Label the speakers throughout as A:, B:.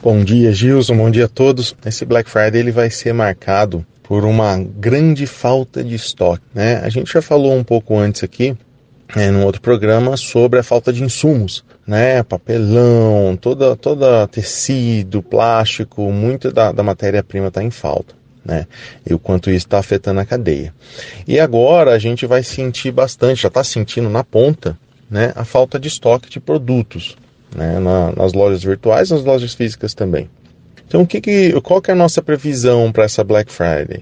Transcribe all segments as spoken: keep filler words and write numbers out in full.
A: Bom dia, Gilson, bom dia a todos. Esse Black Friday ele vai ser marcado por uma grande falta de estoque, né? A gente já falou um pouco antes aqui, é, num outro programa, sobre a falta de insumos, né? Papelão, toda, toda tecido, plástico, muita da, da matéria-prima está em falta, né? E o quanto isso está afetando a cadeia. E agora a gente vai sentir bastante, já está sentindo na ponta, né? A falta de estoque de produtos, né? Na, nas lojas virtuais e nas lojas físicas também. Então, o que que, qual que é a nossa previsão para essa Black Friday?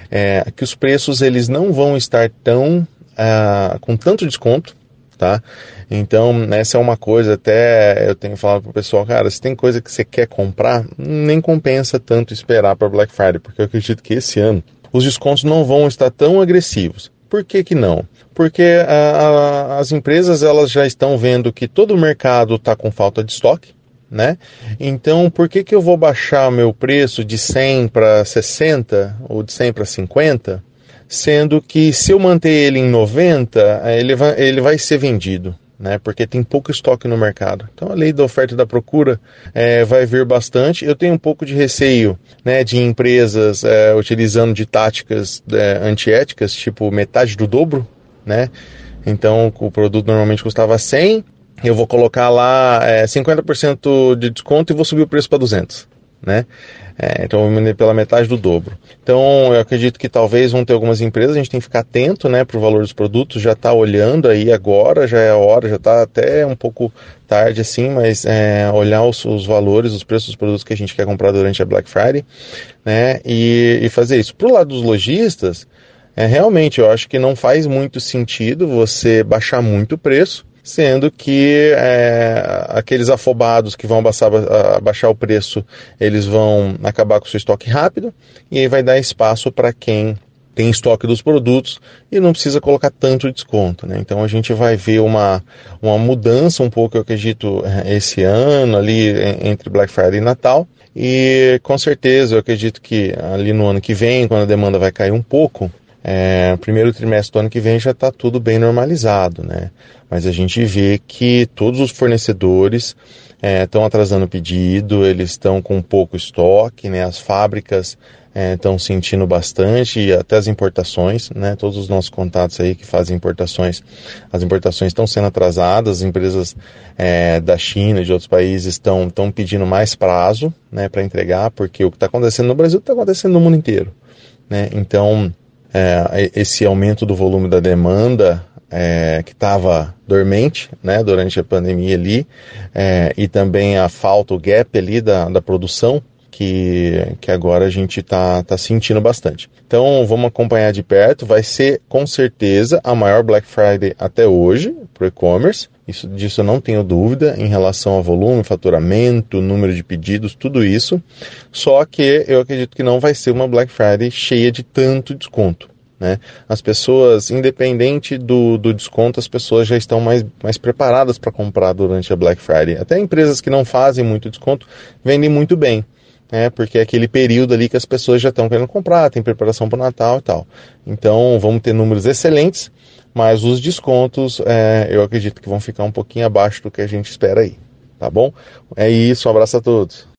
A: É que os preços eles não vão estar tão ah, com tanto desconto, tá? Então, essa é uma coisa, até eu tenho falado pro pessoal, cara, se tem coisa que você quer comprar, nem compensa tanto esperar para Black Friday, porque eu acredito que esse ano os descontos não vão estar tão agressivos. Por que que não? Porque a, a, as empresas elas já estão vendo que todo o mercado está com falta de estoque, né? Então, por que que eu vou baixar o meu preço de cem para sessenta ou de cem para cinquenta, sendo que se eu manter ele em noventa, ele vai, ele vai ser vendido, né? Porque tem pouco estoque no mercado. Então, a lei da oferta e da procura é, vai vir bastante. Eu tenho um pouco de receio, né, de empresas é, utilizando de táticas é, antiéticas, tipo metade do dobro, né? Então, o produto normalmente custava cem, eu vou colocar lá é, cinquenta por cento de desconto e vou subir o preço para duzentos, né? É, então, eu vou vender pela metade do dobro. Então, eu acredito que talvez vão ter algumas empresas, a gente tem que ficar atento, né, para o valor dos produtos, já está olhando aí agora, já é a hora, já está até um pouco tarde assim, mas é, olhar os, os valores, os preços dos produtos que a gente quer comprar durante a Black Friday, né, e, e fazer isso. Para o lado dos lojistas, é, realmente eu acho que não faz muito sentido você baixar muito o preço, sendo que é, aqueles afobados que vão abaixar, abaixar o preço, eles vão acabar com o seu estoque rápido, e aí vai dar espaço para quem tem estoque dos produtos e não precisa colocar tanto desconto, né? Então a gente vai ver uma, uma mudança um pouco, eu acredito, esse ano, ali entre Black Friday e Natal, e com certeza eu acredito que ali no ano que vem, quando a demanda vai cair um pouco, É, primeiro trimestre do ano que vem já está tudo bem normalizado, né? Mas a gente vê que todos os fornecedores estão é, atrasando o pedido, eles estão com pouco estoque, né? As fábricas estão é, sentindo bastante, e até as importações, né? Todos os nossos contatos aí que fazem importações, as importações estão sendo atrasadas, as empresas é, da China e de outros países estão estão pedindo mais prazo, né, para entregar, porque o que está acontecendo no Brasil está acontecendo no mundo inteiro, né? Então, É, esse aumento do volume da demanda é, que estava dormente, né, durante a pandemia ali, é, e também a falta, o gap ali da, da produção, que, que agora a gente está tá sentindo bastante. Então vamos acompanhar de perto, vai ser com certeza a maior Black Friday até hoje para o e-commerce, isso, disso eu não tenho dúvida, em relação ao volume, faturamento, número de pedidos, tudo isso, só que eu acredito que não vai ser uma Black Friday cheia de tanto desconto, né? As pessoas, independente do, do desconto, as pessoas já estão mais, mais preparadas para comprar durante a Black Friday. Até empresas que não fazem muito desconto vendem muito bem, né? Porque é aquele período ali que as pessoas já estão querendo comprar, tem preparação para o Natal e tal. Então vamos ter números excelentes, mas os descontos é, eu acredito que vão ficar um pouquinho abaixo do que a gente espera aí, tá bom? É isso, um abraço a todos.